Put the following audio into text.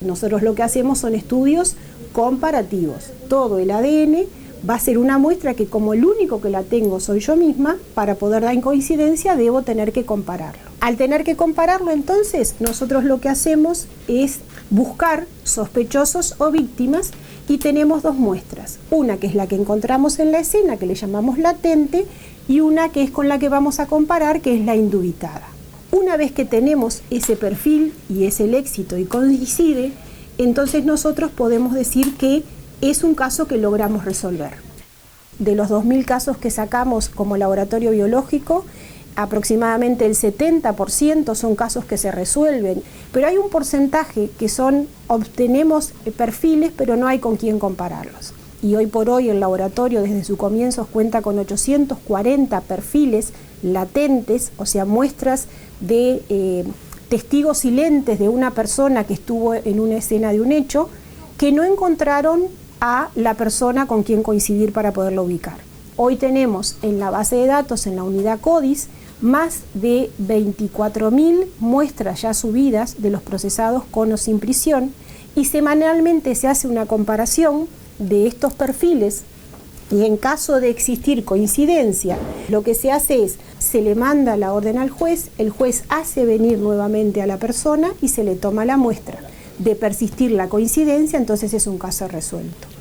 Nosotros lo que hacemos son estudios comparativos. Todo el ADN va a ser una muestra que, como el único que la tengo soy yo misma, para poder dar en coincidencia debo tener que compararlo. Al tener que compararlo, entonces, nosotros lo que hacemos es buscar sospechosos o víctimas y tenemos dos muestras. Una que es la que encontramos en la escena, que le llamamos latente, y una que es con la que vamos a comparar, que es la indubitada. Una vez que tenemos ese perfil y es el éxito y coincide, entonces nosotros podemos decir que es un caso que logramos resolver. De los 2.000 casos que sacamos como laboratorio biológico, aproximadamente el 70% son casos que se resuelven, pero hay un porcentaje que obtenemos perfiles, pero no hay con quién compararlos. Y hoy por hoy el laboratorio desde su comienzo cuenta con 840 perfiles latentes, o sea, muestras de testigos silentes de una persona que estuvo en una escena de un hecho, que no encontraron a la persona con quien coincidir para poderlo ubicar. Hoy tenemos en la base de datos, en la unidad CODIS, más de 24.000 muestras ya subidas de los procesados con o sin prisión, y semanalmente se hace una comparación de estos perfiles, y en caso de existir coincidencia, lo que se hace es, se le manda la orden al juez, el juez hace venir nuevamente a la persona y se le toma la muestra. De persistir la coincidencia, entonces es un caso resuelto.